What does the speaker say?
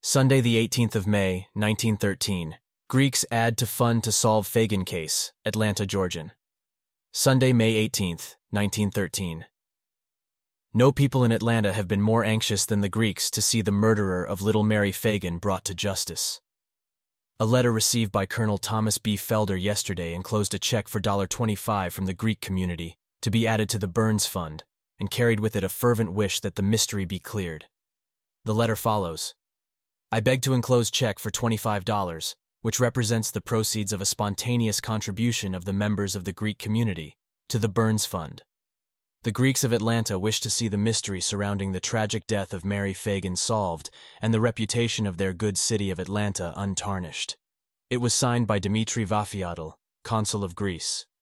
Sunday, the 18th of May, 1913. Greeks add to fund to solve Fagin case, Atlanta, Georgian. Sunday, May 18th, 1913. No people in Atlanta have been more anxious than the Greeks to see the murderer of little Mary Fagin brought to justice. A letter received by Colonel Thomas B. Felder yesterday enclosed a check for $25 from the Greek community to be added to the Burns Fund, and carried with it a fervent wish that the mystery be cleared. The letter follows: I beg to enclose check for $25, which represents the proceeds of a spontaneous contribution of the members of the Greek community to the Burns Fund. The Greeks of Atlanta wish to see the mystery surrounding the tragic death of Mary Fagin solved and the reputation of their good city of Atlanta untarnished. It was signed by Dimitri Vafiadel, consul of Greece.